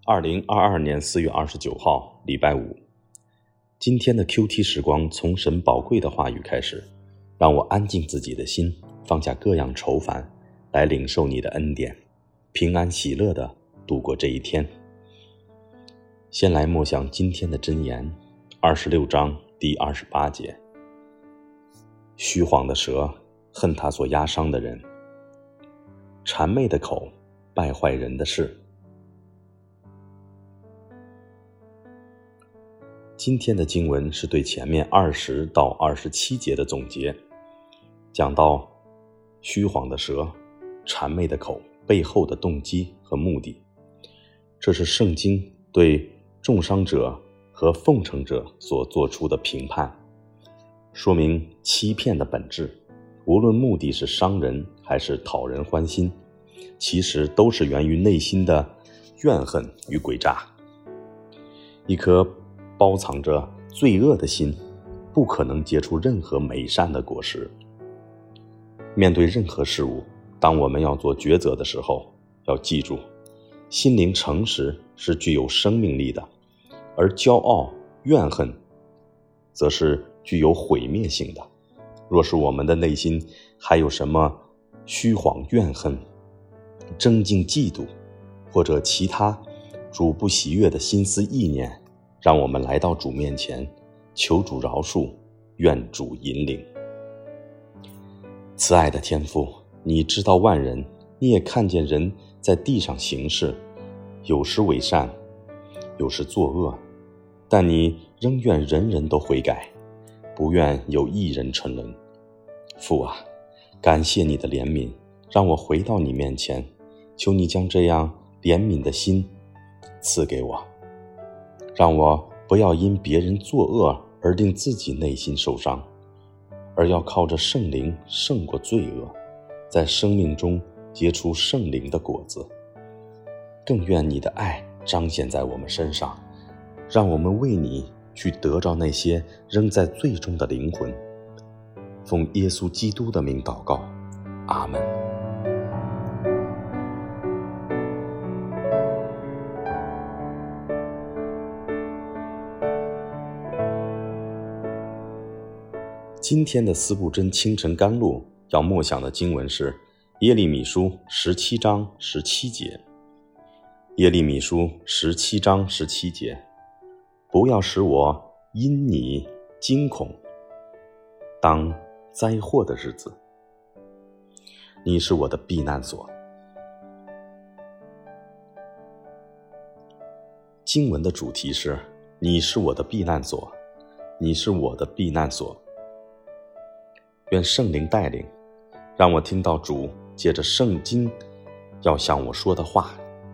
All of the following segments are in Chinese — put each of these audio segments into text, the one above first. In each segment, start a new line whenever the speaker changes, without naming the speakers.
2022年4月29号，礼拜五。今天的 QT 时光，从神宝贵的话语开始，让我安静自己的心，放下各样愁烦，来领受你的恩典，平安喜乐地度过这一天。先来默想今天的箴言，26章第28节。虚晃的舌，恨他所压伤的人；谄媚的口，败坏人的事。今天的经文是对前面20到27节的总结，讲到虚晃的舌、谄媚的口背后的动机和目的。这是圣经对重伤者和奉承者所做出的评判，说明欺骗的本质，无论目的是伤人还是讨人欢心，其实都是源于内心的怨恨与诡诈。一颗包藏着罪恶的心，不可能结出任何美善的果实。面对任何事物，当我们要做抉择的时候，要记住，心灵诚实是具有生命力的，而骄傲、怨恨则是具有毁灭性的。若是我们的内心还有什么虚晃、怨恨、争竞、嫉妒，或者其他主不喜悦的心思意念，让我们来到主面前，求主饶恕，愿主引领。慈爱的天父，你知道万人，你也看见人在地上行事，有时为善，有时作恶，但你仍愿人人都悔改，不愿有一人沉沦。父啊，感谢你的怜悯，让我回到你面前，求你将这样怜悯的心赐给我，让我不要因别人作恶而令自己内心受伤，而要靠着圣灵胜过罪恶，在生命中结出圣灵的果子。更愿你的爱彰显在我们身上，让我们为你去得着那些仍在罪中的灵魂。奉耶稣基督的名祷告，阿们。今天的斯布真清晨甘露要默想的经文是耶利米书17章17节。耶利米书17章17节，不要使我因你惊恐，当灾祸的日子，你是我的避难所。经文的主题是你是我的避难所，你是我的避难所。愿圣灵带领，让我听到主借着圣经要向我说的话。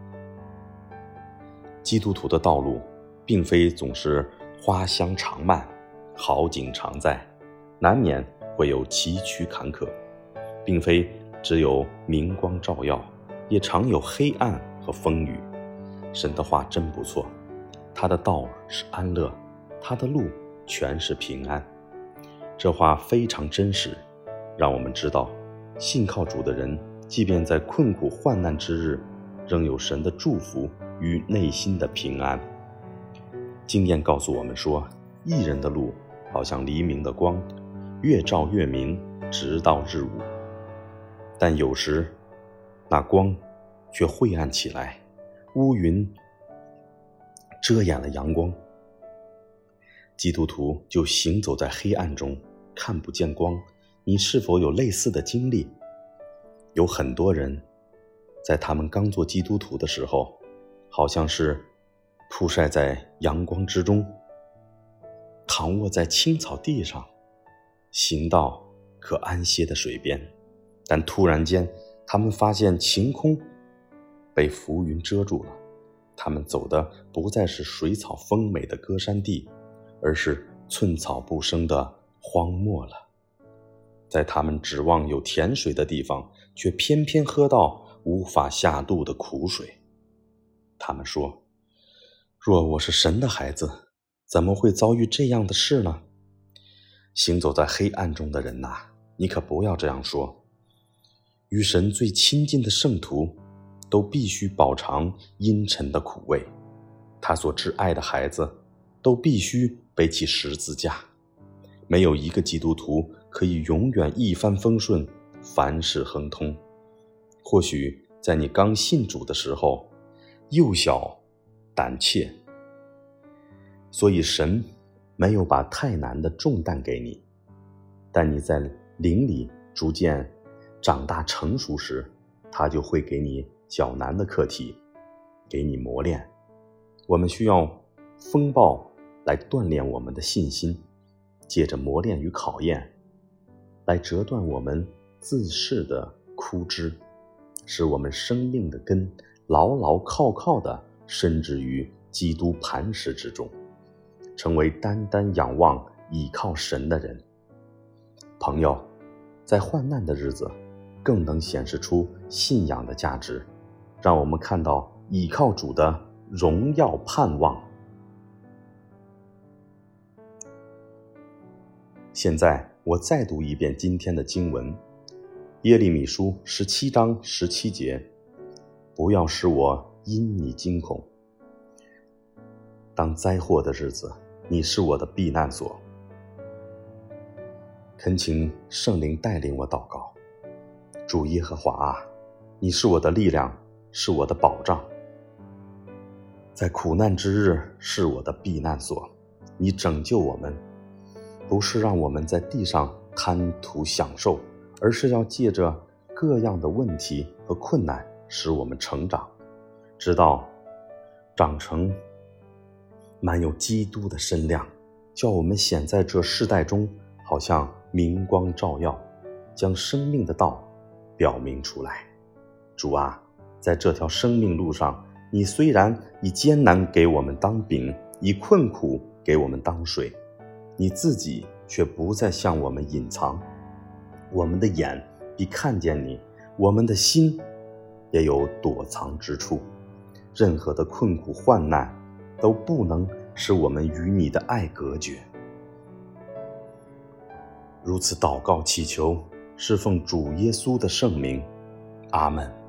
基督徒的道路并非总是花香长漫，好景常在，难免会有崎岖坎坷，并非只有明光照耀，也常有黑暗和风雨。神的话真不错，他的道是安乐，他的路全是平安。这话非常真实，让我们知道，信靠主的人，即便在困苦患难之日，仍有神的祝福与内心的平安。经验告诉我们说，义人的路好像黎明的光，越照越明，直到日午。但有时那光却晦暗起来，乌云遮掩了阳光，基督徒就行走在黑暗中，看不见光。你是否有类似的经历？有很多人在他们刚做基督徒的时候，好像是曝晒在阳光之中，躺卧在青草地上，行到可安歇的水边，但突然间他们发现晴空被浮云遮住了，他们走的不再是水草丰美的歌山地，而是寸草不生的荒漠了。在他们指望有甜水的地方，却偏偏喝到无法下肚的苦水。他们说，若我是神的孩子，怎么会遭遇这样的事呢？行走在黑暗中的人呐，你可不要这样说。与神最亲近的圣徒都必须饱尝阴沉的苦味， 他所挚爱的孩子都必须背起十字架。没有一个基督徒可以永远一帆风顺，凡事亨通。或许在你刚信主的时候，幼小胆怯，所以神没有把太难的重担给你。但你在灵里逐渐长大成熟时，他就会给你较难的课题，给你磨练。我们需要风暴来锻炼我们的信心，借着磨练与考验来折断我们自恃的枯枝，使我们生命的根牢牢靠靠地深植于基督磐石之中，成为单单仰望倚靠神的人。朋友，在患难的日子更能显示出信仰的价值，让我们看到倚靠主的荣耀盼望。现在我再读一遍今天的经文，耶利米书17章17节，不要使我因你惊恐。当灾祸的日子，你是我的避难所。恳请圣灵带领我祷告。主耶和华啊，你是我的力量，是我的保障，在苦难之日是我的避难所。你拯救我们，不是让我们在地上贪图享受，而是要借着各样的问题和困难使我们成长，直到长成满有基督的身量，叫我们显在这世代中好像明光照耀，将生命的道表明出来。主啊，在这条生命路上，你虽然以艰难给我们当饼，以困苦给我们当水，你自己却不再向我们隐藏。我们的眼必看见你，我们的心也有躲藏之处。任何的困苦患难都不能使我们与你的爱隔绝。如此祷告祈求，是奉主耶稣的圣名，阿们。